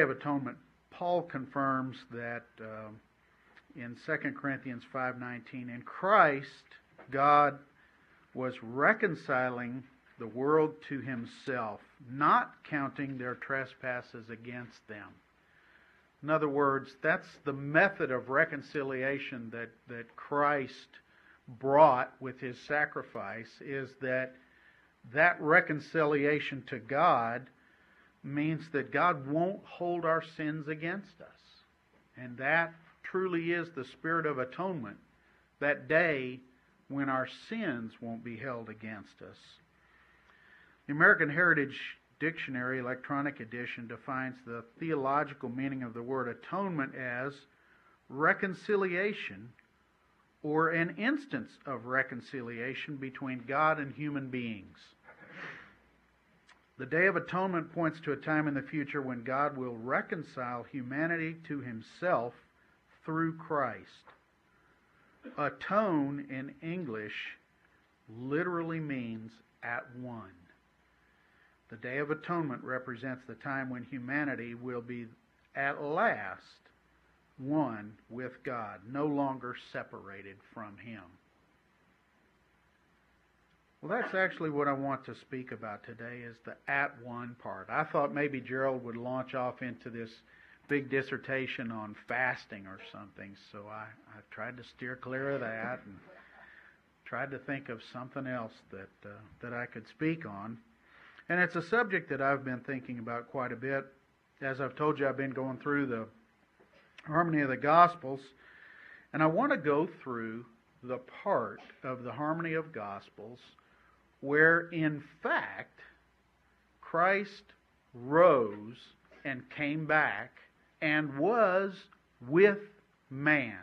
Day of Atonement, Paul confirms that in 2 Corinthians 5:19, in Christ, God was reconciling the world to himself, not counting their trespasses against them. In other words, that's the method of reconciliation that Christ brought with his sacrifice, is that reconciliation to God means that God won't hold our sins against us. And that truly is the spirit of atonement, that day when our sins won't be held against us. The American Heritage Dictionary, electronic edition, defines the theological meaning of the word atonement as reconciliation, or an instance of reconciliation between God and human beings. The Day of Atonement points to a time in the future when God will reconcile humanity to himself through Christ. Atone in English literally means at one. The Day of Atonement represents the time when humanity will be at last one with God, no longer separated from him. Well, that's actually what I want to speak about today, is the at one part. I thought maybe Gerald would launch off into this big dissertation on fasting or something, so I tried to steer clear of that and tried to think of something else that I could speak on. And it's a subject that I've been thinking about quite a bit. As I've told you, I've been going through the Harmony of the Gospels, and I want to go through the part of the Harmony of Gospels where, in fact, Christ rose and came back and was with man.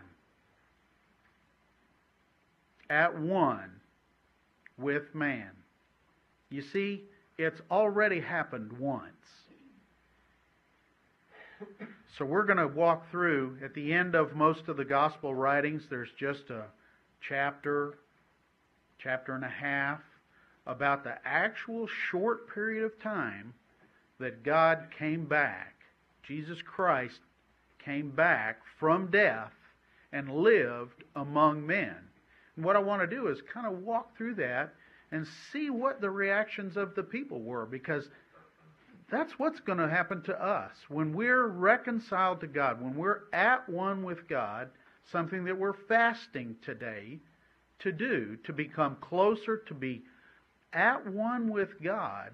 At one with man. You see, it's already happened once. So we're going to walk through, at the end of most of the gospel writings, there's just a chapter and a half, about the actual short period of time that God came back. Jesus Christ came back from death and lived among men. And what I want to do is kind of walk through that and see what the reactions of the people were, because that's what's going to happen to us. When we're reconciled to God, when we're at one with God, something that we're fasting today to do, to become closer, to be at one with God,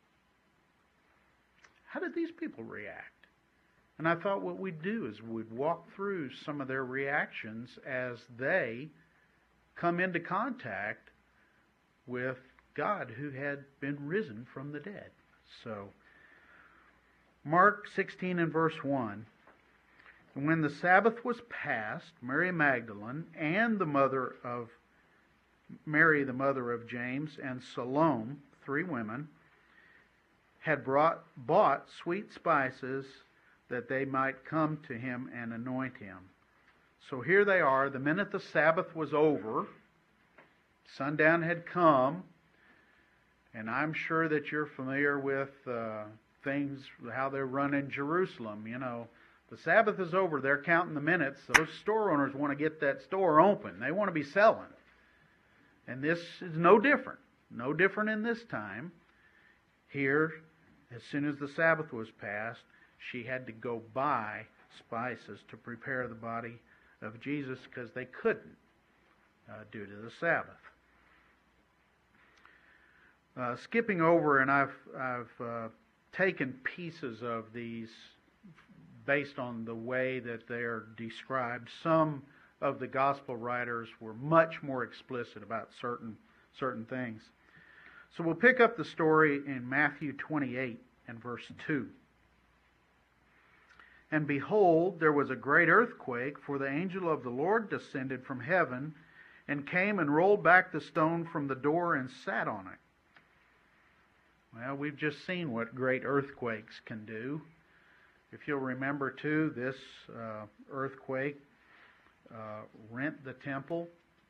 how did these people react? And I thought what we'd do is we'd walk through some of their reactions as they come into contact with God who had been risen from the dead. So, Mark 16 and verse 1. And when the Sabbath was past, Mary Magdalene and the mother of Mary, the mother of James, and Salome, 3 women, had bought sweet spices that they might come to him and anoint him. So here they are, the minute the Sabbath was over, sundown had come, and I'm sure that you're familiar with things, how they're run in Jerusalem. You know, the Sabbath is over, they're counting the minutes. Those store owners want to get that store open. They want to be selling. And this is no different. No different in this time. Here, as soon as the Sabbath was passed, she had to go buy spices to prepare the body of Jesus because they couldn't due to the Sabbath. Skipping over, and I've taken pieces of these based on the way that they are described. Some of the gospel writers were much more explicit about certain things. So we'll pick up the story in Matthew 28 and verse 2. And behold, there was a great earthquake, for the angel of the Lord descended from heaven and came and rolled back the stone from the door and sat on it. Well, we've just seen what great earthquakes can do. If you'll remember, too, this earthquake rent the temple.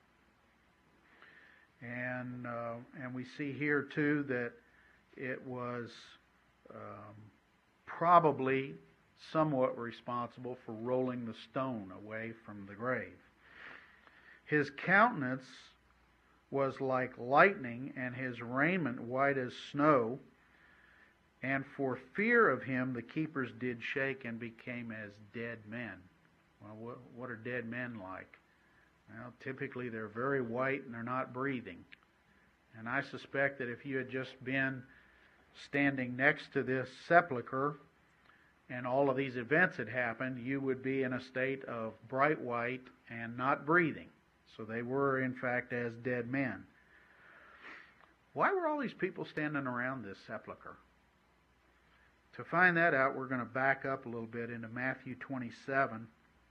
And we see here, too, that it was probably somewhat responsible for rolling the stone away from the grave. His countenance was like lightning, and his raiment white as snow. And for fear of him, the keepers did shake and became as dead men. Well, what are dead men like? Well, typically they're very white and they're not breathing. And I suspect that if you had just been standing next to this sepulcher and all of these events had happened, you would be in a state of bright white and not breathing. So they were, in fact, as dead men. Why were all these people standing around this sepulcher? To find that out, we're going to back up a little bit into Matthew 27.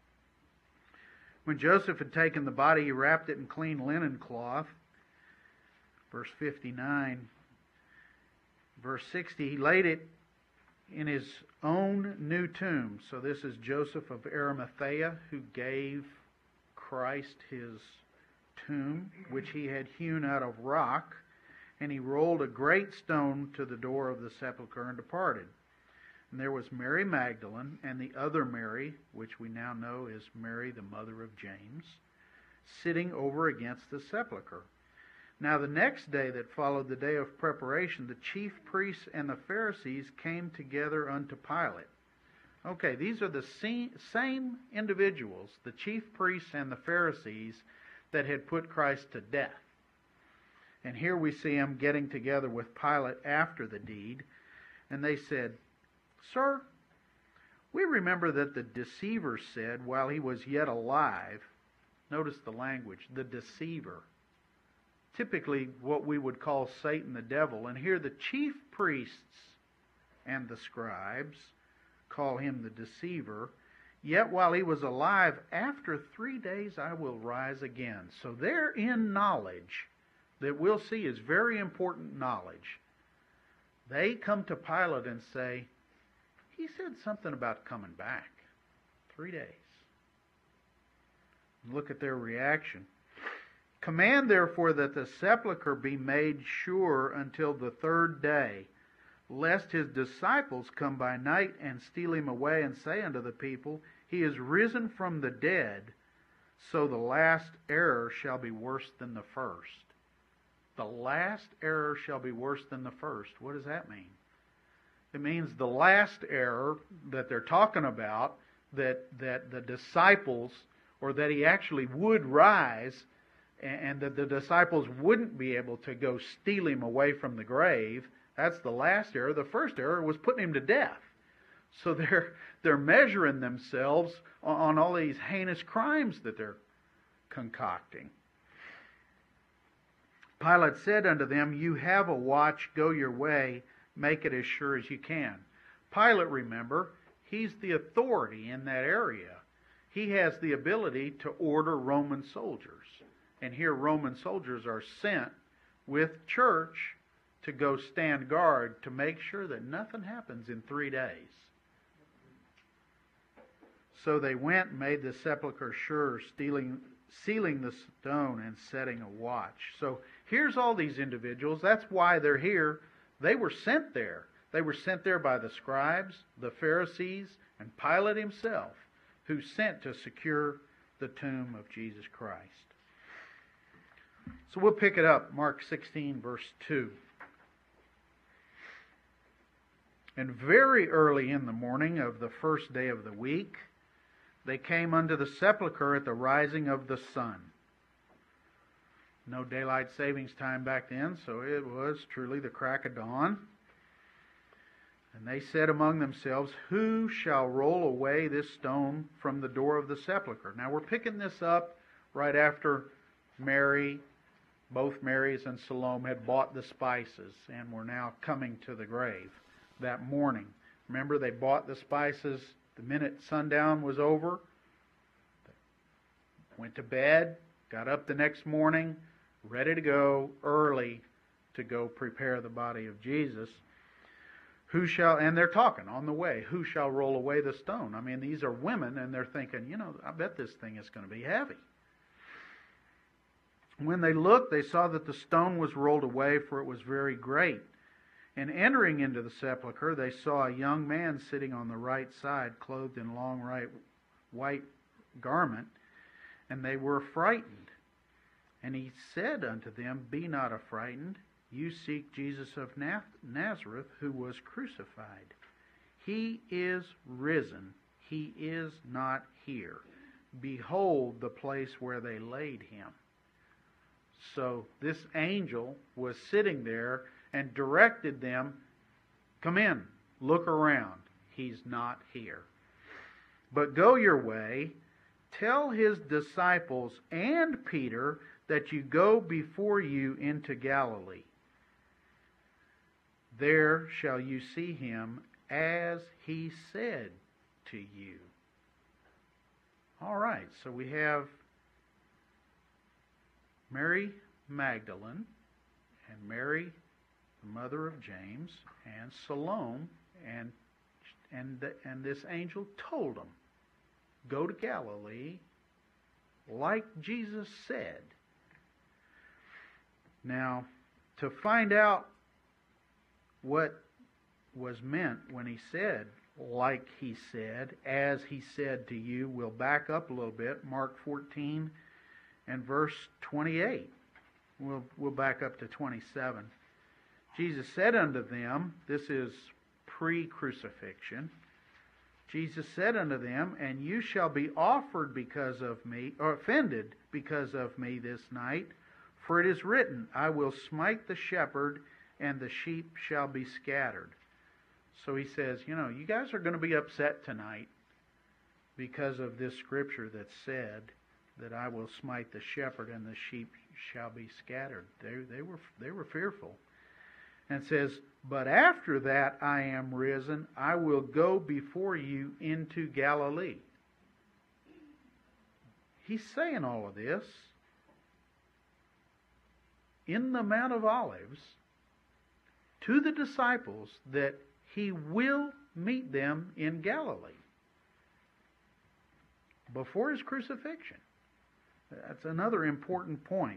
When Joseph had taken the body, he wrapped it in clean linen cloth. Verse 59. Verse 60, he laid it in his own new tomb. So this is Joseph of Arimathea, who gave Christ his tomb, which he had hewn out of rock. And he rolled a great stone to the door of the sepulchre and departed. And there was Mary Magdalene and the other Mary, which we now know is Mary, the mother of James, sitting over against the sepulchre. Now the next day that followed the day of preparation, the chief priests and the Pharisees came together unto Pilate. Okay, these are the same individuals, the chief priests and the Pharisees, that had put Christ to death. And here we see them getting together with Pilate after the deed. And they said, Sir, we remember that the deceiver said while he was yet alive, notice the language, the deceiver, typically what we would call Satan the devil. And here the chief priests and the scribes call him the deceiver. Yet while he was alive, after 3 days I will rise again. So therein knowledge that we'll see is very important knowledge. They come to Pilate and say, he said something about coming back. 3 days. Look at their reaction. Command therefore that the sepulchre be made sure until the 3rd day, lest his disciples come by night and steal him away and say unto the people, he is risen from the dead, so the last error shall be worse than the first. The last error shall be worse than the first. What does that mean? It means the last error that they're talking about, that the disciples, or that he actually would rise, and that the disciples wouldn't be able to go steal him away from the grave. That's the last error. The first error was putting him to death. So they're measuring themselves on all these heinous crimes that they're concocting. Pilate said unto them, you have a watch, go your way, make it as sure as you can. Pilate, remember, he's the authority in that area. He has the ability to order Roman soldiers. And here Roman soldiers are sent with church to go stand guard to make sure that nothing happens in 3 days. So they went and made the sepulchre sure, sealing the stone and setting a watch. So here's all these individuals. That's why they're here. They were sent there. They were sent there by the scribes, the Pharisees, and Pilate himself, who sent to secure the tomb of Jesus Christ. So we'll pick it up, Mark 16, verse 2. And very early in the morning of the 1st day of the week, they came unto the sepulchre at the rising of the sun. No daylight savings time back then, so it was truly the crack of dawn. And they said among themselves, who shall roll away this stone from the door of the sepulchre? Now we're picking this up right after Mary, both Marys and Salome had bought the spices and were now coming to the grave that morning. Remember, they bought the spices the minute sundown was over, went to bed, got up the next morning, ready to go early to go prepare the body of Jesus. And they're talking on the way, who shall roll away the stone? I mean, these are women, and they're thinking, I bet this thing is going to be heavy. When they looked, they saw that the stone was rolled away, for it was very great. And entering into the sepulchre, they saw a young man sitting on the right side, clothed in long white garment, and they were frightened. And he said unto them, Be not affrighted. You seek Jesus of Nazareth, who was crucified. He is risen. He is not here. Behold the place where they laid him. So this angel was sitting there and directed them, Come in, look around. He's not here. But go your way, tell his disciples and Peter that you go before you into Galilee. There shall you see him as he said to you. All right, so we have Mary Magdalene and Mary, the mother of James, and Salome, and this angel told them, Go to Galilee, like Jesus said. Now, to find out what was meant when he said, like he said, as he said to you, we'll back up a little bit. Mark 14 and verse 28. We'll back up to 27. Jesus said unto them, this is pre-crucifixion, Jesus said unto them, And you shall be offered because of me, or offended because of me this night, for it is written, I will smite the shepherd, and the sheep shall be scattered. So he says, you guys are going to be upset tonight because of this scripture that said that I will smite the shepherd and the sheep shall be scattered. They were fearful. And says, But after that I am risen, I will go before you into Galilee. He's saying all of this in the Mount of Olives to the disciples that he will meet them in Galilee before his crucifixion. That's another important point.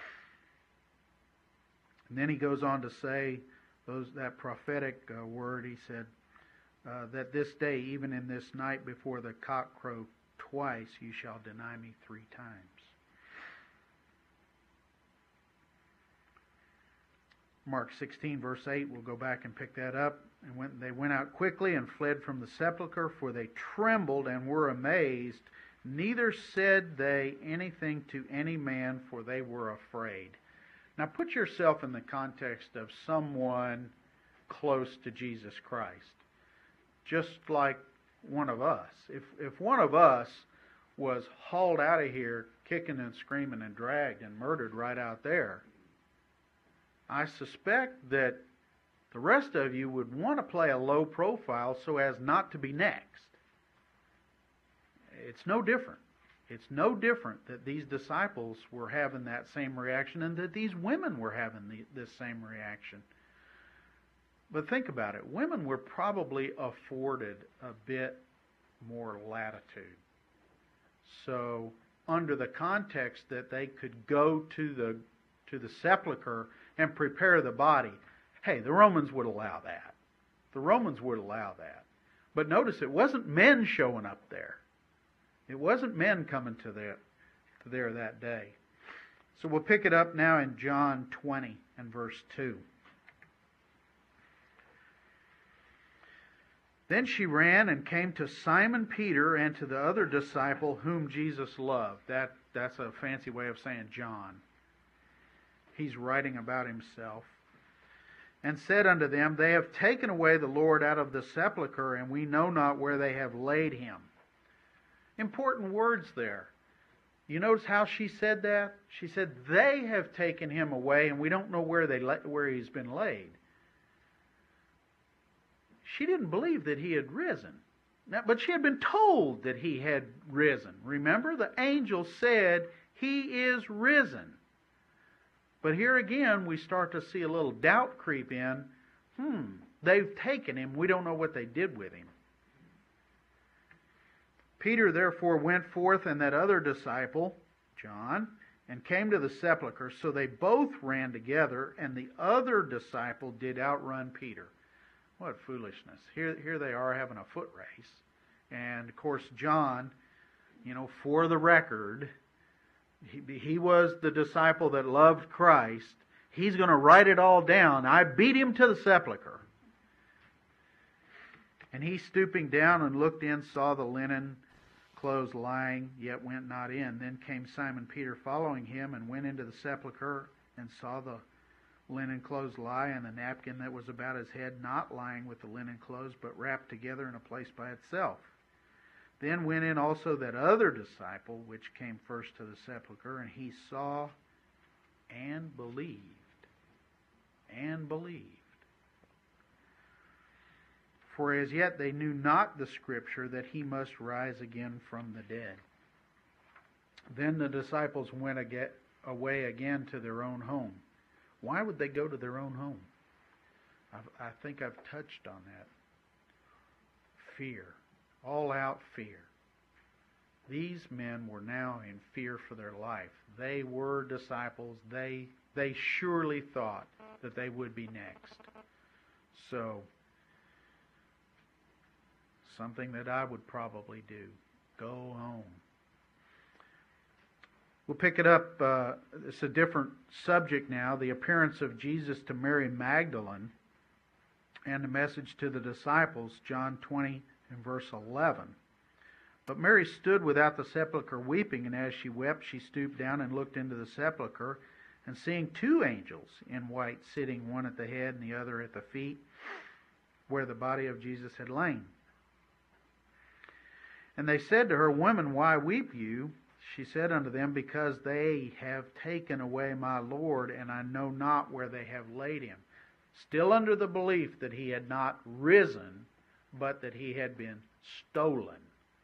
And then he goes on to say that prophetic word. He said that this day, even in this night before the cock crow twice, you shall deny me 3 times. Mark 16, verse 8, we'll go back and pick that up. And they went out quickly and fled from the sepulchre, for they trembled and were amazed. Neither said they anything to any man, for they were afraid. Now put yourself in the context of someone close to Jesus Christ. Just like one of us. If one of us was hauled out of here, kicking and screaming and dragged and murdered right out there, I suspect that the rest of you would want to play a low profile so as not to be next. It's no different. It's no different that these disciples were having that same reaction and that these women were having this same reaction. But think about it. Women were probably afforded a bit more latitude. So, under the context that they could go to the sepulcher and prepare the body, hey, the Romans would allow that. The Romans would allow that. But notice, it wasn't men showing up there. It wasn't men coming to there that day. So we'll pick it up now in John 20 and verse 2. Then she ran and came to Simon Peter and to the other disciple whom Jesus loved. That's a fancy way of saying John. He's writing about himself. And said unto them, They have taken away the Lord out of the sepulchre, and we know not where they have laid him. Important words there. You notice how she said that? She said, They have taken him away, and we don't know where he's been laid. She didn't believe that he had risen. Now, but she had been told that he had risen. Remember, the angel said, He is risen. But here again, we start to see a little doubt creep in. They've taken him. We don't know what they did with him. Peter therefore went forth, and that other disciple, John, and came to the sepulchre. So they both ran together, and the other disciple did outrun Peter. What foolishness. Here they are having a foot race. And, of course, John, for the record, he was the disciple that loved Christ. He's going to write it all down. I beat him to the sepulchre. And he, stooping down and looked in, saw the linen clothes lying, yet went not in. Then came Simon Peter following him, and went into the sepulchre, and saw the linen clothes lie, and the napkin that was about his head not lying with the linen clothes, but wrapped together in a place by itself. Then went in also that other disciple, which came first to the sepulchre, and he saw and believed. And believed. For as yet they knew not the Scripture, that he must rise again from the dead. Then the disciples went away again to their own home. Why would they go to their own home? I think I've touched on that. Fear. All-out fear. These men were now in fear for their life. They were disciples. They surely thought that they would be next. So, something that I would probably do. Go home. We'll pick it up. It's a different subject now. The appearance of Jesus to Mary Magdalene and the message to the disciples, John 20 and verse 11. But Mary stood without the sepulchre weeping, and as she wept, she stooped down and looked into the sepulchre, and seeing two angels in white sitting, one at the head and the other at the feet, where the body of Jesus had lain. And they said to her, Woman, why weep you? She said unto them, Because they have taken away my Lord, and I know not where they have laid him. Still under the belief that he had not risen, but that he had been stolen.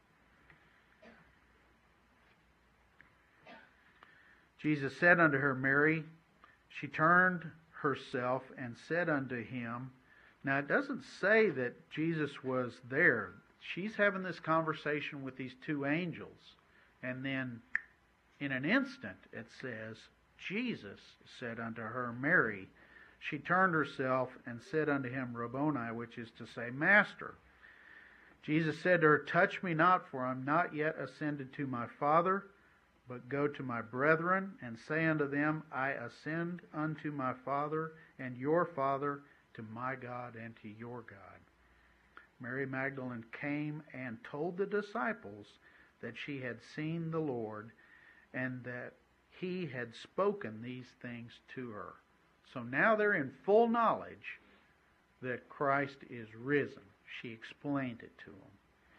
Jesus said unto her, Mary. She turned herself and said unto him. Now it doesn't say that Jesus was there. She's having this conversation with these two angels. And then in an instant it says, Jesus said unto her, Mary. She turned herself and said unto him, Rabboni, which is to say, Master. Jesus said to her, Touch me not, for I am not yet ascended to my Father, but go to my brethren, and say unto them, I ascend unto my Father and your Father, to my God and to your God. Mary Magdalene came and told the disciples that she had seen the Lord, and that he had spoken these things to her. So now they're in full knowledge that Christ is risen. She explained it to them.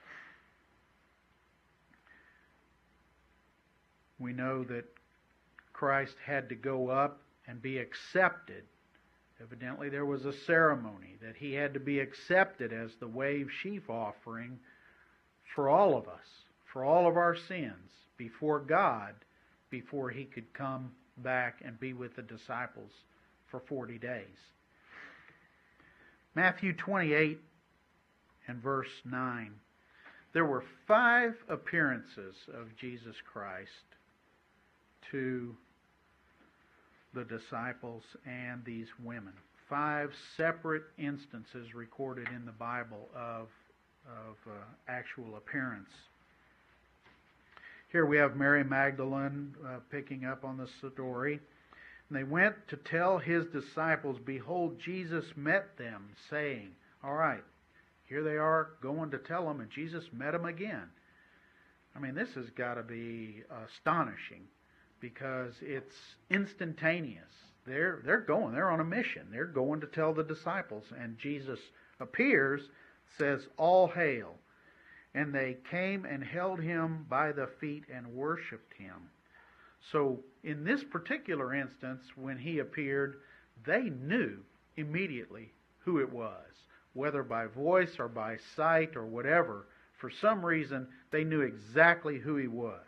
We know that Christ had to go up and be accepted. Evidently there was a ceremony that he had to be accepted as the wave sheaf offering for all of us, for all of our sins, before God, before he could come back and be with the disciples for 40 days. Matthew 28 and verse 9. There were 5 appearances of Jesus Christ to the disciples and these women. 5 separate instances recorded in the Bible of actual appearance. Here we have Mary Magdalene picking up on the story. And they went to tell his disciples, Behold, Jesus met them, saying, all right, here they are going to tell them, and Jesus met them again. I mean, this has got to be astonishing, because it's instantaneous. They're going. They're on a mission. They're going to tell the disciples. And Jesus appears, says, All hail. And they came and held him by the feet and worshipped him. So in this particular instance, when he appeared, they knew immediately who it was. Whether by voice or by sight or whatever, for some reason, they knew exactly who he was.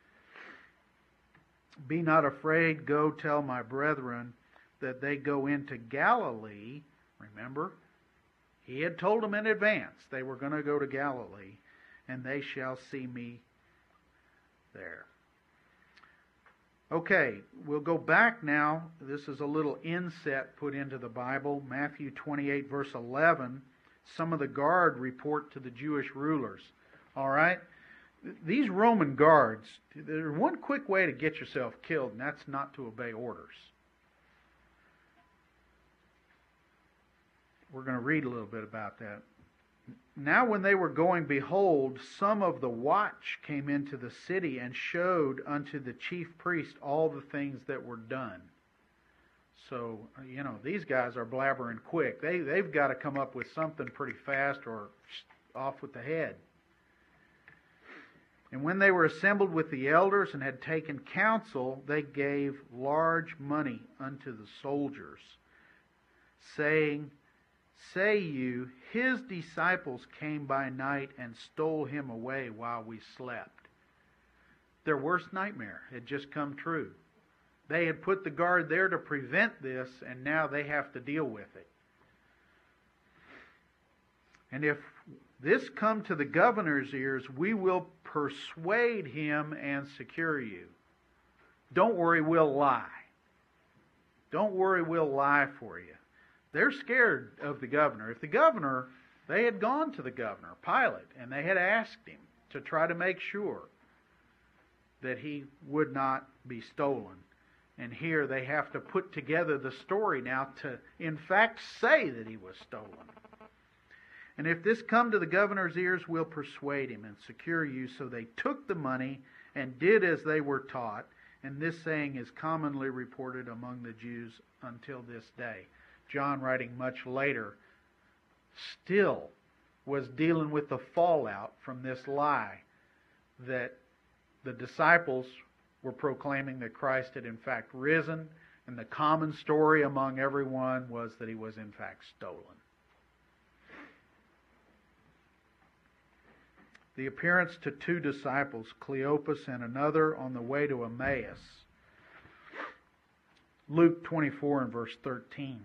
Be not afraid, go tell my brethren that they go into Galilee. Remember, he had told them in advance they were going to go to Galilee, and they shall see me there. Okay, we'll go back now. This is a little inset put into the Bible. Matthew 28, verse 11. Some of the guard report to the Jewish rulers. All right? These Roman guards, there's one quick way to get yourself killed, and that's not to obey orders. We're going to read a little bit about that. Now when they were going, behold, some of the watch came into the city and showed unto the chief priest all the things that were done. So, these guys are blabbering quick. They've got to come up with something pretty fast or off with the head. And when they were assembled with the elders and had taken counsel, they gave large money unto the soldiers, saying, Say you, his disciples came by night and stole him away while we slept. Their worst nightmare had just come true. They had put the guard there to prevent this, and now they have to deal with it. And if this come to the governor's ears, we will persuade him and secure you. Don't worry, we'll lie. Don't worry, we'll lie for you. They're scared of the governor. If the governor, they had gone to the governor, Pilate, and they had asked him to try to make sure that he would not be stolen. And here they have to put together the story now to, in fact, say that he was stolen. And if this come to the governor's ears, we'll persuade him and secure you. So they took the money and did as they were taught. And this saying is commonly reported among the Jews until this day. John, writing much later, still was dealing with the fallout from this lie that the disciples were proclaiming that Christ had in fact risen, and the common story among everyone was that he was in fact stolen. The appearance to two disciples, Cleopas and another, on the way to Emmaus. Luke 24 and verse 13.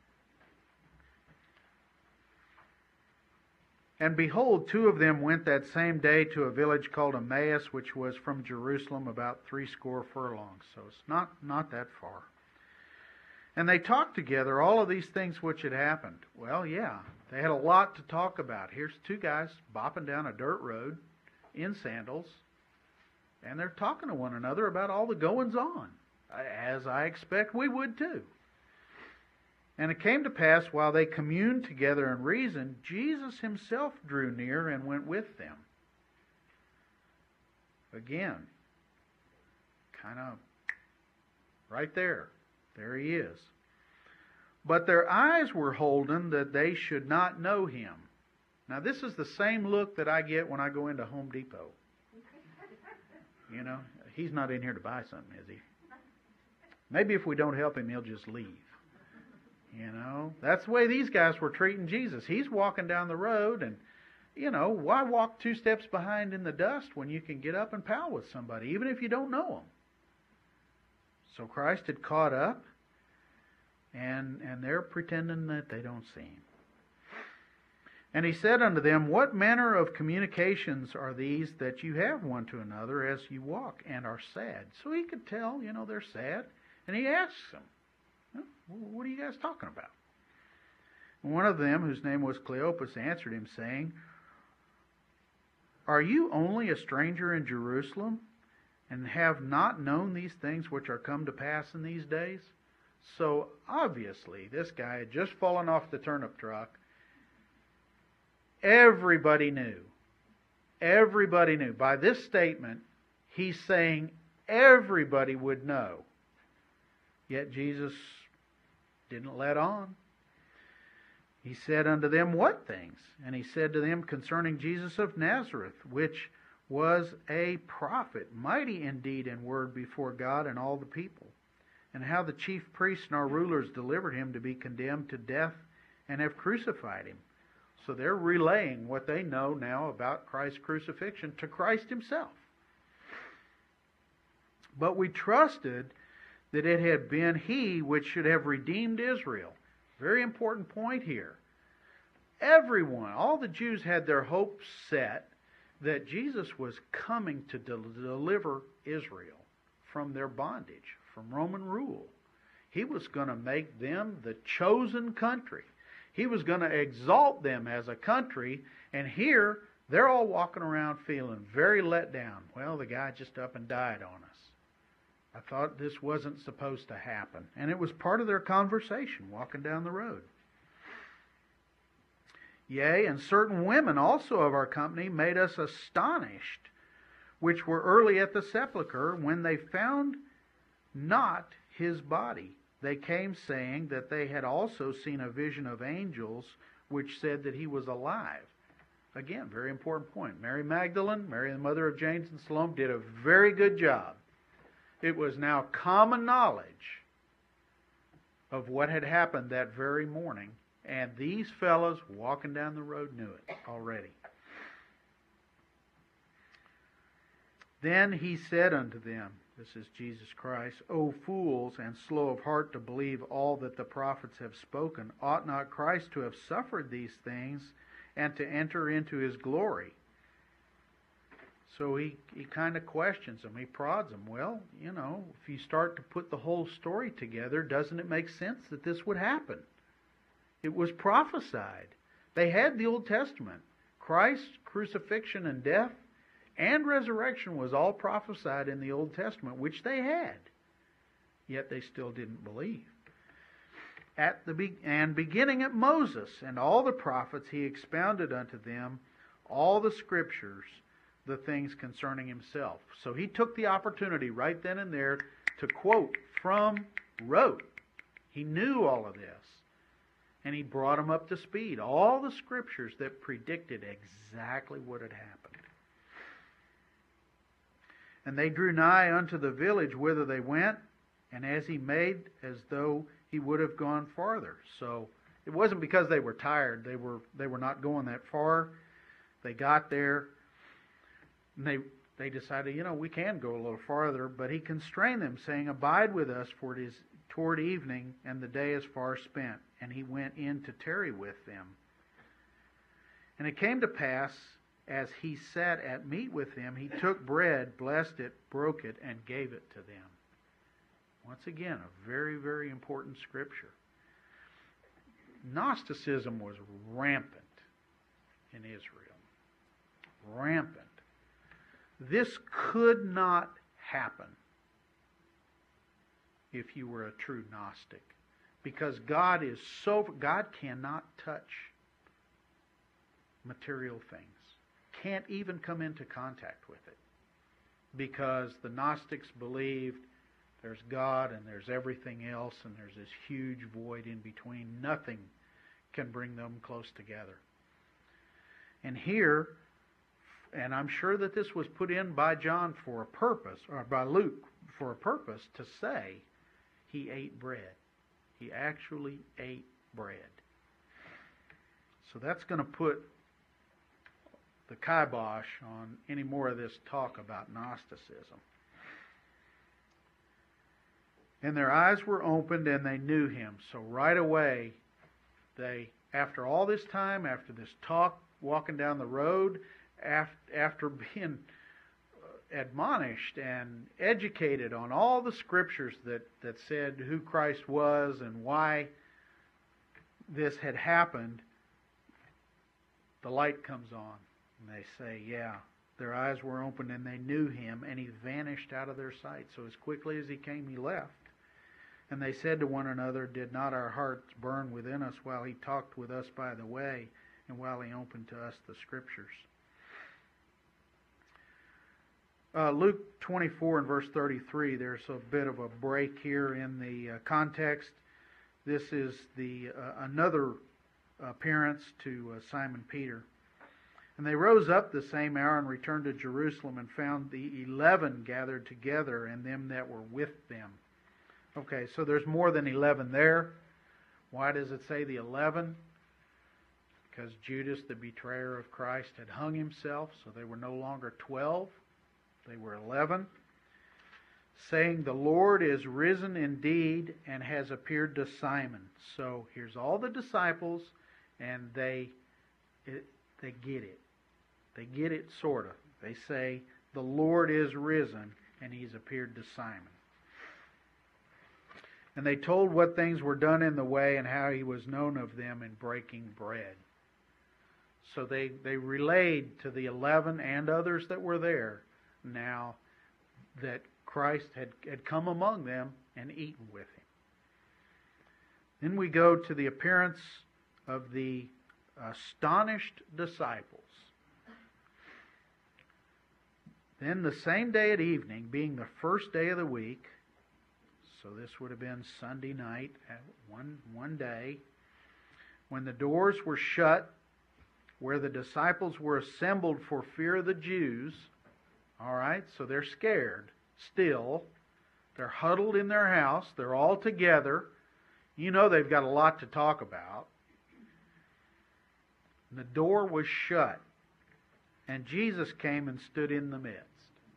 And behold, two of them went that same day to a village called Emmaus, which was from Jerusalem about 80 furlongs. So it's not that far. And they talked together all of these things which had happened. Well, yeah, they had a lot to talk about. Here's two guys bopping down a dirt road in sandals, and they're talking to one another about all the goings on, as I expect we would too. And it came to pass, while they communed together and reasoned, Jesus himself drew near and went with them. Again, kind of right there. There he is. But their eyes were holden that they should not know him. Now this is the same look that I get when I go into Home Depot. He's not in here to buy something, is he? Maybe if we don't help him, he'll just leave. That's the way these guys were treating Jesus. He's walking down the road, and, why walk 2 steps behind in the dust when you can get up and pal with somebody, even if you don't know them? So Christ had caught up, and they're pretending that they don't see him. And he said unto them, What manner of communications are these that you have one to another as you walk and are sad? So he could tell, they're sad. And he asks them, What are you guys talking about? And one of them, whose name was Cleopas, answered him, saying, Are you only a stranger in Jerusalem, and have not known these things which are come to pass in these days? So obviously, this guy had just fallen off the turnip truck. Everybody knew. Everybody knew. By this statement, he's saying everybody would know. Yet Jesus didn't let on. He said unto them, What things? And he said to them concerning Jesus of Nazareth, which was a prophet, mighty indeed in word before God and all the people, and how the chief priests and our rulers delivered him to be condemned to death and have crucified him. So they're relaying what they know now about Christ's crucifixion to Christ himself. But we trusted that it had been he which should have redeemed Israel. Very important point here. Everyone, all the Jews had their hopes set that Jesus was coming to deliver Israel from their bondage, from Roman rule. He was going to make them the chosen country. He was going to exalt them as a country, and here they're all walking around feeling very let down. Well, the guy just up and died on us. I thought this wasn't supposed to happen. And it was part of their conversation walking down the road. Yea, and certain women also of our company made us astonished, which were early at the sepulchre, when they found not his body. They came saying that they had also seen a vision of angels, which said that he was alive. Again, very important point. Mary Magdalene, Mary the mother of James and Salome, did a very good job. It was now common knowledge of what had happened that very morning, and these fellows walking down the road knew it already. Then he said unto them, this is Jesus Christ, O fools, and slow of heart to believe all that the prophets have spoken, ought not Christ to have suffered these things and to enter into his glory? So he kind of questions them. He prods them. Well, if you start to put the whole story together, doesn't it make sense that this would happen? It was prophesied. They had the Old Testament. Christ's crucifixion and death and resurrection was all prophesied in the Old Testament, which they had. Yet they still didn't believe. Beginning at Moses and all the prophets, he expounded unto them all the scriptures, the things concerning himself. So he took the opportunity right then and there to quote from rote. He knew all of this. And he brought them up to speed. All the scriptures that predicted exactly what had happened. And they drew nigh unto the village whither they went, and as he made as though he would have gone farther. So it wasn't because they were tired. They were not going that far. They got there, and they decided, we can go a little farther. But he constrained them, saying, Abide with us, for it is toward evening, and the day is far spent. And he went in to tarry with them. And it came to pass, as he sat at meat with them, he took bread, blessed it, broke it, and gave it to them. Once again, a very, very important scripture. Gnosticism was rampant in Israel. Rampant. This could not happen if you were a true Gnostic. Because God cannot touch material things. Can't even come into contact with it. Because the Gnostics believed there's God and there's everything else, and there's this huge void in between. Nothing can bring them close together. And here, and I'm sure that this was put in by John for a purpose, or by Luke for a purpose, to say he ate bread. He actually ate bread. So that's going to put the kibosh on any more of this talk about Gnosticism. And their eyes were opened and they knew him. So right away, after all this time, after this talk, walking down the road, after being admonished and educated on all the scriptures that said who Christ was and why this had happened, the light comes on. And they say, yeah, their eyes were opened and they knew him, and he vanished out of their sight. So as quickly as he came, he left. And they said to one another, Did not our hearts burn within us while he talked with us by the way, and while he opened to us the scriptures? Luke 24 and verse 33, there's a bit of a break here in the context. This is another appearance to Simon Peter. And they rose up the same hour and returned to Jerusalem, and found the 11 gathered together, and them that were with them. Okay, so there's more than 11 there. Why does it say the 11? Because Judas, the betrayer of Christ, had hung himself, so they were no longer 12. They were 11. Saying, The Lord is risen indeed, and has appeared to Simon. So here's all the disciples, and they get it. They get it, sort of. They say, The Lord is risen. and he's appeared to Simon. And they told what things were done in the way and how he was known of them in breaking bread. So they relayed to the 11 and others that were there now that Christ had come among them and eaten with him. Then we go to the appearance of the astonished disciples. Then the same day at evening, being the first day of the week, so this would have been Sunday night, one day, when the doors were shut, where the disciples were assembled for fear of the Jews. All right, so they're scared still. They're huddled in their house. They're all together. You know they've got a lot to talk about. And the door was shut, and Jesus came and stood in the midst.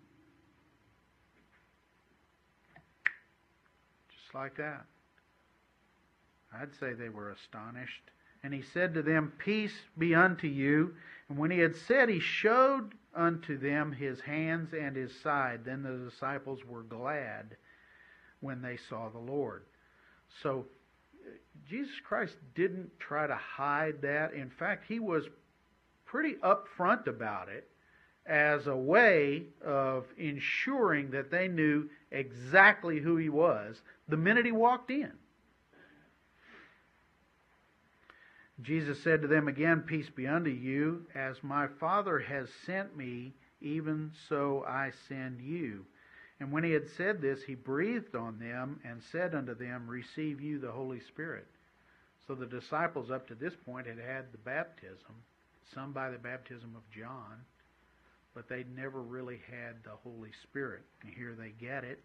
Just like that. I'd say they were astonished. And he said to them, "Peace be unto you." And when he had said, he showed unto them his hands and his side. Then the disciples were glad when they saw the Lord. So Jesus Christ didn't try to hide that. In fact, he was pretty upfront about it as a way of ensuring that they knew exactly who he was the minute he walked in. Jesus said to them again, "Peace be unto you. As my Father has sent me, even so I send you." And when he had said this, he breathed on them and said unto them, "Receive you the Holy Spirit." So the disciples up to this point had had the baptism, some by the baptism of John, but they'd never really had the Holy Spirit. And here they get it.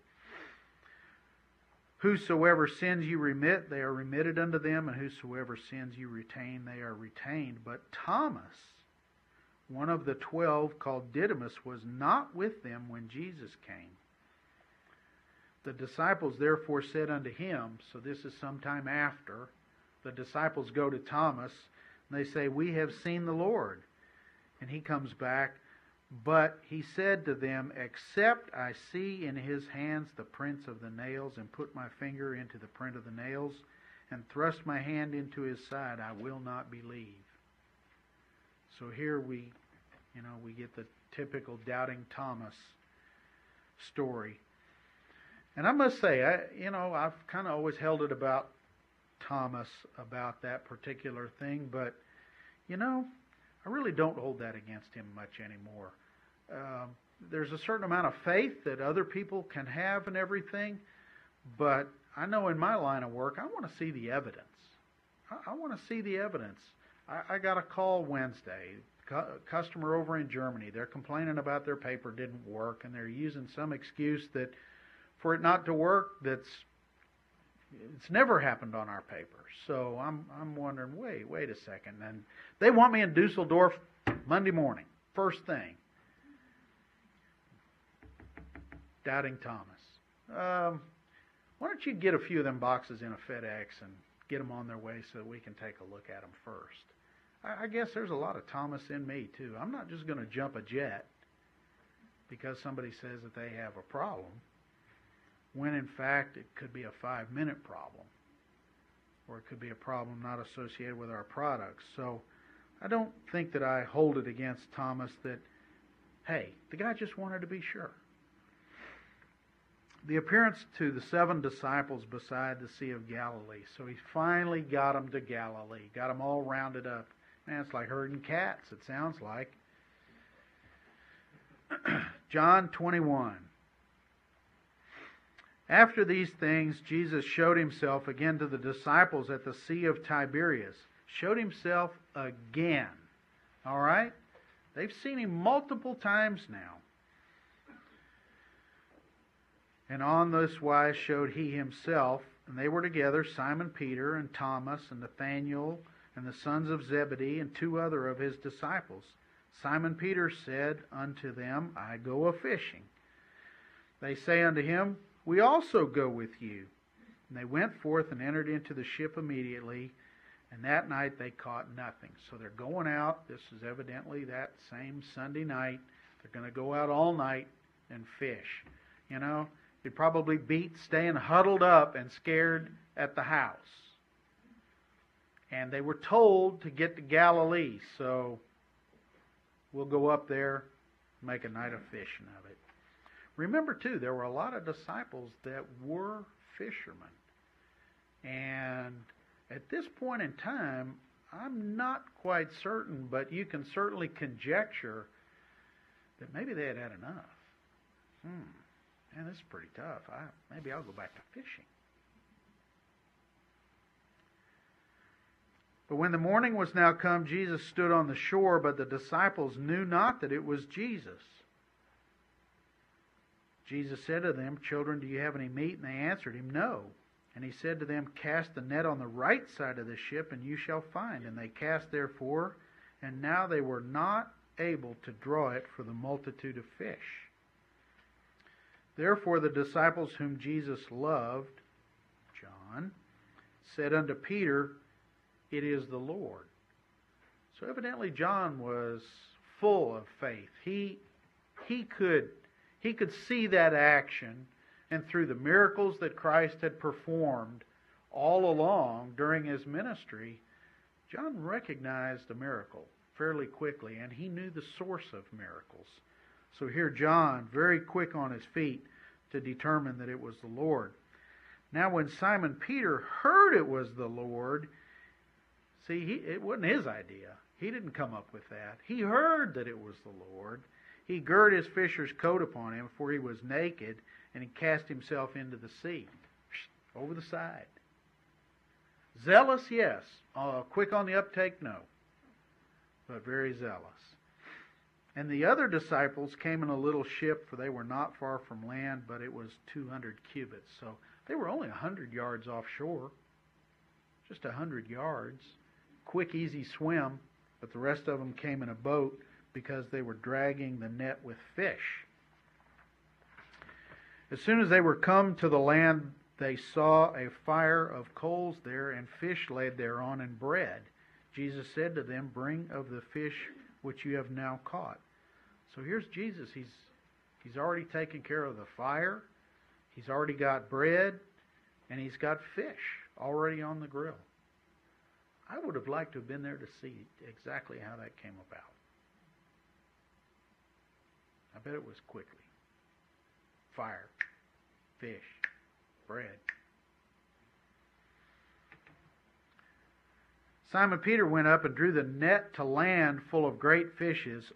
"Whosoever sins you remit, they are remitted unto them, and whosoever sins you retain, they are retained. But Thomas, one of the 12, called Didymus, was not with them when Jesus came. The disciples therefore said unto him," so this is sometime after, the disciples go to Thomas, and they say, "We have seen the Lord." And he comes back, "But he said to them, Except I see in his hands the prints of the nails, and put my finger into the print of the nails, and thrust my hand into his side, I will not believe." So here we get the typical doubting Thomas story. And I must say, I've kind of always held it about Thomas, about that particular thing, but, I really don't hold that against him much anymore. There's a certain amount of faith that other people can have and everything, but I know in my line of work, I want to see the evidence. I want to see the evidence. I got a call Wednesday, customer over in Germany. They're complaining about their paper didn't work, and they're using some excuse that for it not to work, it's never happened on our paper. So I'm wondering, wait a second. And they want me in Dusseldorf Monday morning, first thing. Doubting Thomas. Why don't you get a few of them boxes in a FedEx and get them on their way so that we can take a look at them first? I guess there's a lot of Thomas in me too. I'm not just going to jump a jet because somebody says that they have a problem, when in fact it could be a 5-minute problem, or it could be a problem not associated with our products. So I don't think that I hold it against Thomas that, hey, the guy just wanted to be sure. The appearance to the 7 disciples beside the Sea of Galilee. So he finally got them to Galilee, got them all rounded up. Man, it's like herding cats, it sounds like. John 21. After these things, Jesus showed himself again to the disciples at the Sea of Tiberias. Showed himself again. All right? They've seen him multiple times now. And on this wise showed he himself, and they were together, Simon Peter and Thomas and Nathanael and the sons of Zebedee and 2 other of his disciples. Simon Peter said unto them, I go a-fishing. They say unto him, We also go with you. And they went forth and entered into the ship immediately, and that night they caught nothing. So they're going out. This is evidently that same Sunday night. They're going to go out all night and fish. You know, it'd probably beat staying huddled up and scared at the house. And they were told to get to Galilee, so we'll go up there, make a night of fishing of it. Remember, too, there were a lot of disciples that were fishermen. And at this point in time, I'm not quite certain, but you can certainly conjecture that maybe they had had enough. Man, this is pretty tough. Maybe I'll go back to fishing. But when the morning was now come, Jesus stood on the shore, but the disciples knew not that it was Jesus. Jesus said to them, "Children, do you have any meat?" And they answered him, "No." And he said to them, "Cast the net on the right side of the ship, and you shall find." And they cast therefore, and now they were not able to draw it for the multitude of fish. Therefore the disciples whom Jesus loved, John, said unto Peter, "It is the Lord." So evidently John was full of faith. He could see that action, and through the miracles that Christ had performed all along during his ministry, John recognized a miracle fairly quickly, and he knew the source of miracles. So here John, very quick on his feet to determine that it was the Lord. Now when Simon Peter heard it was the Lord, see, it wasn't his idea. He didn't come up with that. He heard that it was the Lord. He girt his fisher's coat upon him, for he was naked, and he cast himself into the sea, over the side. Zealous, yes. Quick on the uptake, no. But very zealous. And the other disciples came in a little ship, for they were not far from land, but it was 200 cubits. So they were only 100 yards offshore. Just 100 yards. Quick, easy swim. But the rest of them came in a boat because they were dragging the net with fish. As soon as they were come to the land, they saw a fire of coals there, and fish laid thereon, and bread. Jesus said to them, "Bring of the fish which you have now caught." So here's Jesus. He's already taken care of the fire. He's already got bread, and he's got fish already on the grill. I would have liked to have been there to see exactly how that came about. I bet it was quickly. Fire, fish, bread. Simon Peter went up and drew the net to land full of great fishes,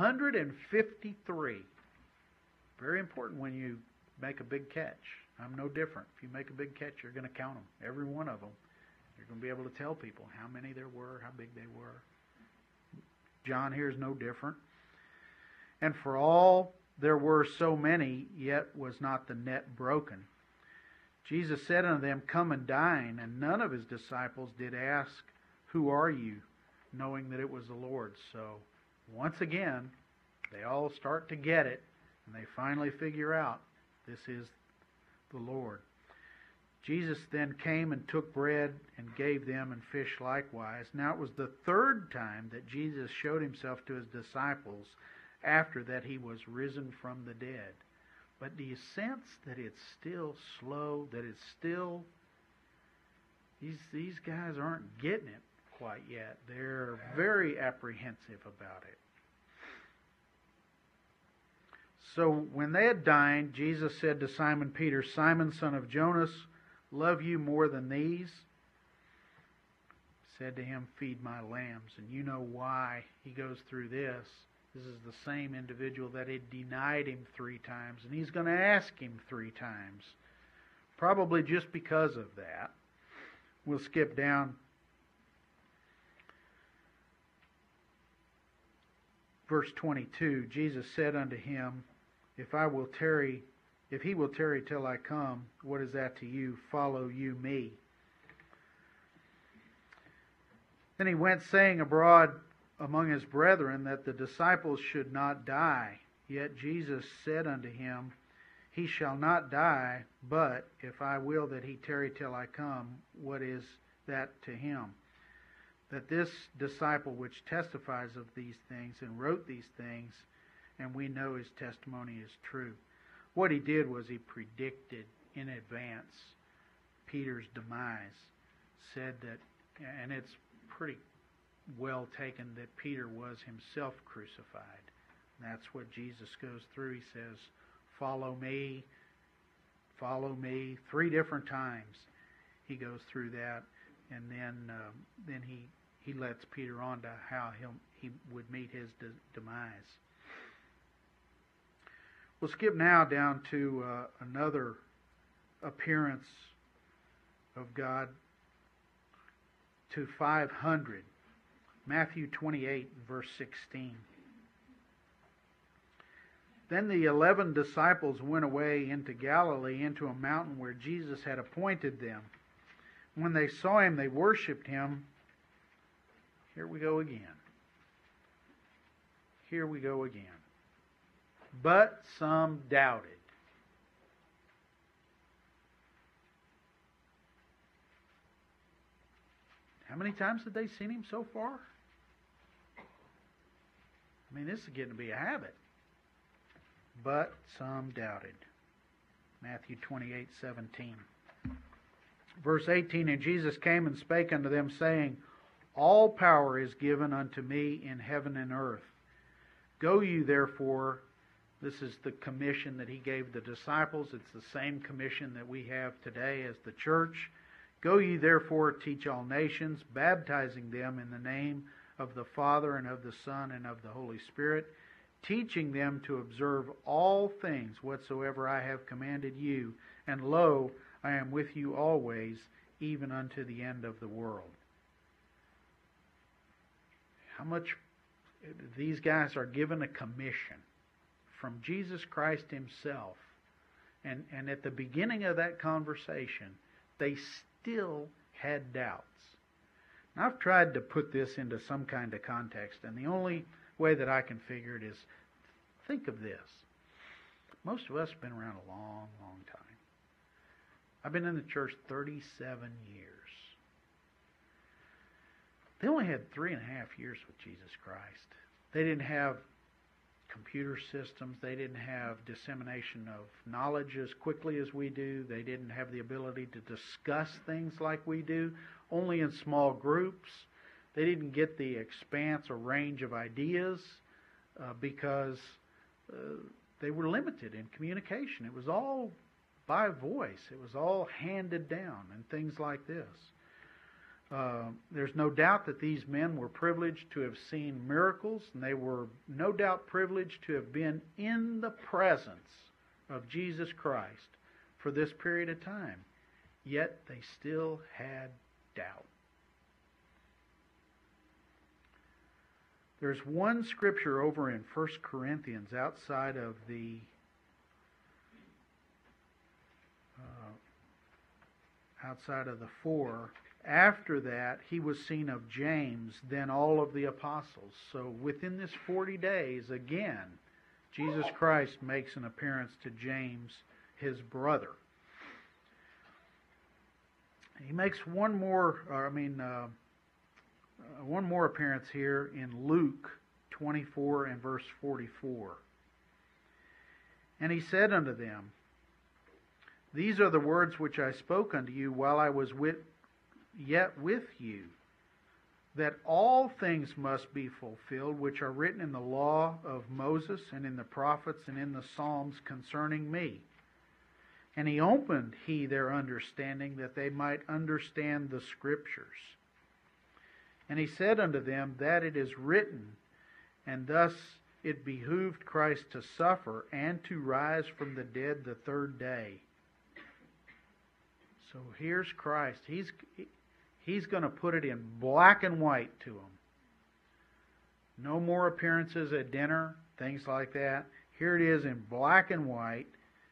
153. Very important when you make a big catch. I'm no different. If you make a big catch, you're going to count them, every one of them. You're going to be able to tell people how many there were, how big they were. John here is no different. And for all there were so many, yet was not the net broken. Jesus said unto them, "Come and dine." And none of his disciples did ask, "Who are you?" knowing that it was the Lord. So, once again, they all start to get it, and they finally figure out this is the Lord. Jesus then came and took bread and gave them, and fish likewise. Now it was the third time that Jesus showed himself to his disciples after that he was risen from the dead. But do you sense that it's still slow, that it's still, these guys aren't getting it quite yet. They're very apprehensive about it. So when they had dined, Jesus said to Simon Peter, "Simon, son of Jonas, love you more than these?" Said to him, "Feed my lambs." And you know why he goes through this. This is the same individual that had denied him 3 times, and he's going to ask him 3 times. Probably just because of that. We'll skip down. Verse 22, Jesus said unto him, If he will tarry till I come, what is that to you? Follow you me. Then he went saying abroad among his brethren that the disciples should not die. Yet Jesus said unto him, He shall not die, but if I will that he tarry till I come, what is that to him? That this disciple which testifies of these things and wrote these things, and we know his testimony is true. what he did was he predicted in advance Peter's demise. Said that, and it's pretty well taken, that Peter was himself crucified. And that's what Jesus goes through. He says, follow me, 3 different times. He goes through that, and then he lets Peter on to how he would meet his demise. We'll skip now down to another appearance of God, to 500. Matthew 28, verse 16. Then the 11 disciples went away into Galilee, into a mountain where Jesus had appointed them. When they saw him, they worshipped him. Here we go again. Here we go again. But some doubted. How many times had they seen him so far? I mean, this is getting to be a habit. But some doubted. Matthew 28:17. Verse 18, and Jesus came and spake unto them, saying, all power is given unto me in heaven and earth. Go you therefore. This is the commission that he gave the disciples. It's the same commission that we have today as the church. Go ye therefore, teach all nations, baptizing them in the name of the Father and of the Son and of the Holy Spirit, teaching them to observe all things whatsoever I have commanded you. And lo, I am with you always, even unto the end of the world. How much these guys are given a commission from Jesus Christ himself. And at the beginning of that conversation, they still had doubts. Now, I've tried to put this into some kind of context, and the only way that I can figure it is, think of this. Most of us have been around a long, long time. I've been in the church 37 years. They only had 3.5 years with Jesus Christ. They didn't have computer systems. They didn't have dissemination of knowledge as quickly as we do. They didn't have the ability to discuss things like we do, only in small groups. They didn't get the expanse or range of ideas because they were limited in communication. It was all by voice. It was all handed down and things like this. There's no doubt that these men were privileged to have seen miracles, and they were no doubt privileged to have been in the presence of Jesus Christ for this period of time. Yet they still had doubt. There's one scripture over in 1 Corinthians outside of the four. After that, he was seen of James, then all of the apostles. So within this 40 days, again, Jesus Christ makes an appearance to James, his brother. He makes one more appearance here in Luke 24 and verse 44. And he said unto them, these are the words which I spoke unto you while I was yet with you, that all things must be fulfilled which are written in the law of Moses and in the prophets and in the Psalms concerning me. And he opened their understanding, that they might understand the Scriptures. And he said unto them, that it is written, and thus it behooved Christ to suffer and to rise from the dead the third day. So here's Christ. He's going to put it in black and white to them. No more appearances at dinner, things like that. Here it is in black and white.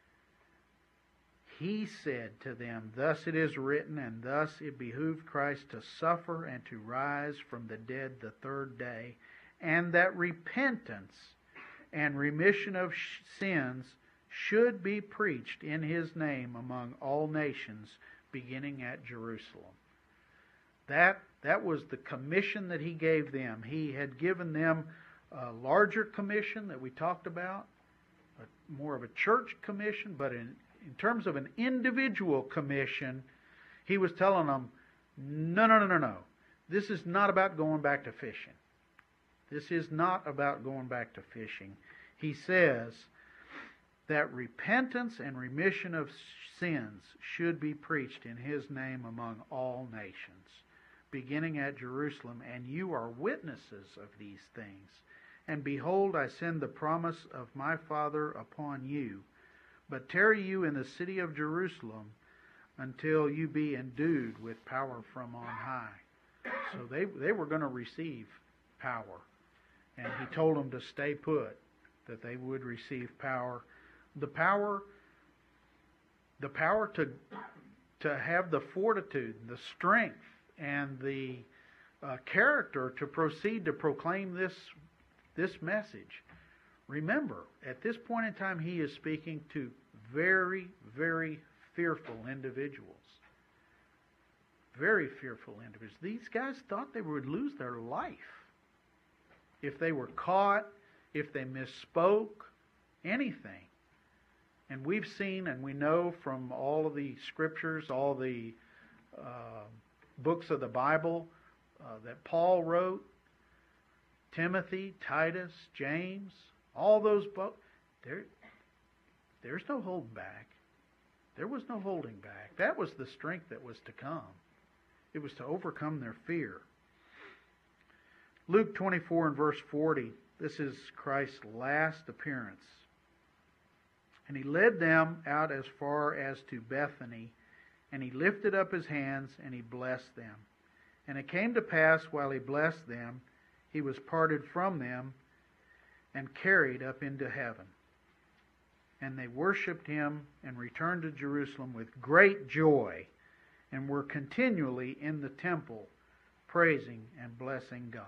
He said to them, thus it is written, and thus it behooved Christ to suffer and to rise from the dead the third day, and that repentance and remission of sins should be preached in his name among all nations, beginning at Jerusalem. That was the commission that he gave them. He had given them a larger commission that we talked about, more of a church commission, but in terms of an individual commission, he was telling them, no. This is not about going back to fishing. This is not about going back to fishing. He says that repentance and remission of sins should be preached in His name among all nations, beginning at Jerusalem, and you are witnesses of these things. And behold, I send the promise of my Father upon you, but tarry you in the city of Jerusalem until you be endued with power from on high. So they were going to receive power. And He told them to stay put, that they would receive power. The power to have the fortitude, the strength, and the character to proceed to proclaim this message. Remember, at this point in time, He is speaking to very, very fearful individuals. Very fearful individuals. These guys thought they would lose their life if they were caught, if they misspoke, anything. And we've seen and we know from all of the scriptures, all the books of the Bible that Paul wrote, Timothy, Titus, James, all those books, there's no holding back. There was no holding back. That was the strength that was to come. It was to overcome their fear. Luke 24 and verse 40, this is Christ's last appearance. And He led them out as far as to Bethany, and He lifted up His hands, and He blessed them. And it came to pass, while He blessed them, He was parted from them, and carried up into heaven. And they worshipped Him, and returned to Jerusalem with great joy, and were continually in the temple, praising and blessing God.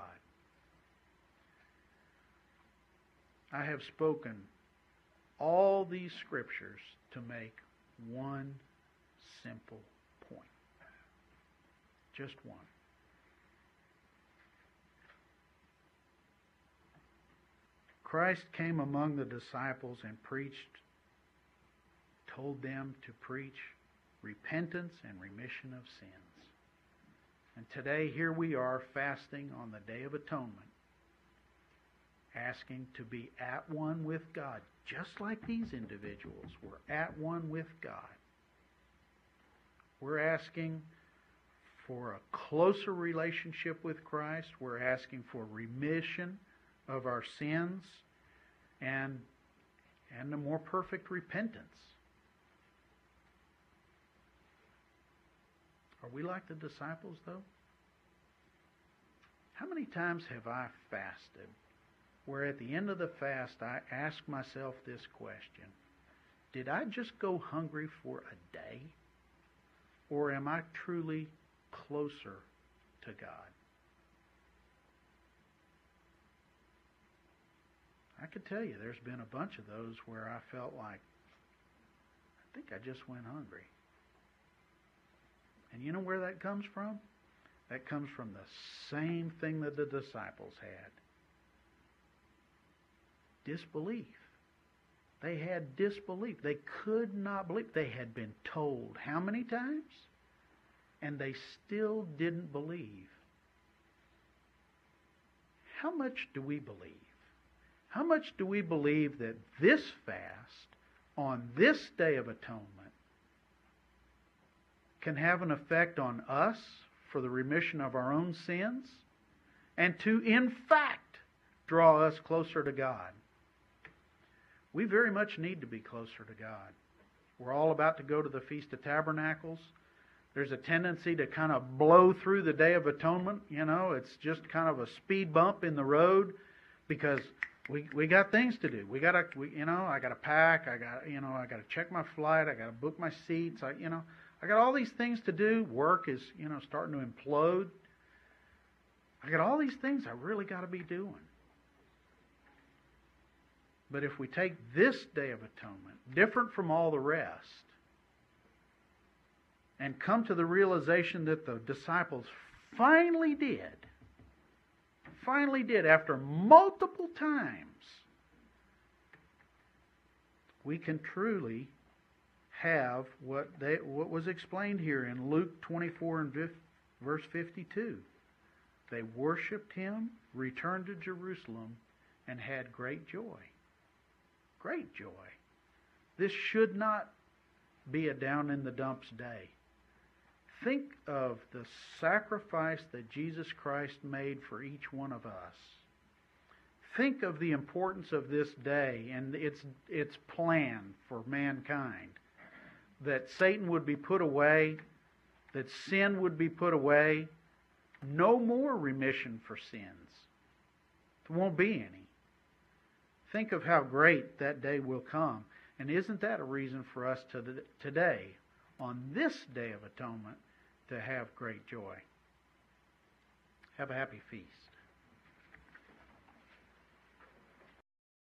I have spoken all these scriptures to make one simple point. Just one. Christ came among the disciples and preached, told them to preach repentance and remission of sins. And today, here we are fasting on the Day of Atonement, asking to be at one with God, just like these individuals were at one with God. We're asking for a closer relationship with Christ. We're asking for remission of our sins and a more perfect repentance. Are we like the disciples, though? How many times have I fasted where at the end of the fast I ask myself this question: did I just go hungry for a day? Or am I truly closer to God? I could tell you there's been a bunch of those where I felt like, I think I just went hungry. And you know where that comes from? That comes from the same thing that the disciples had. Disbelief. They had disbelief. They could not believe. They had been told how many times? And they still didn't believe. How much do we believe? How much do we believe that this fast, on this Day of Atonement, can have an effect on us for the remission of our own sins, and to, in fact, draw us closer to God? We very much need to be closer to God. We're all about to go to the Feast of Tabernacles. There's a tendency to kind of blow through the Day of Atonement. You know, it's just kind of a speed bump in the road because we got things to do. I got to pack. I got to check my flight. I got to book my seats. I got all these things to do. Work is, starting to implode. I got all these things I really got to be doing. But if we take this Day of Atonement, different from all the rest, and come to the realization that the disciples finally did after multiple times, we can truly have what was explained here in Luke 24 and verse 52. They worshipped him, returned to Jerusalem, and had great joy. Great joy. This should not be a down-in-the-dumps day. Think of the sacrifice that Jesus Christ made for each one of us. Think of the importance of this day and its plan for mankind. That Satan would be put away, that sin would be put away, no more remission for sins. There won't be any. Think of how great that day will come. And isn't that a reason for us today, on this Day of Atonement, to have great joy? Have a happy feast.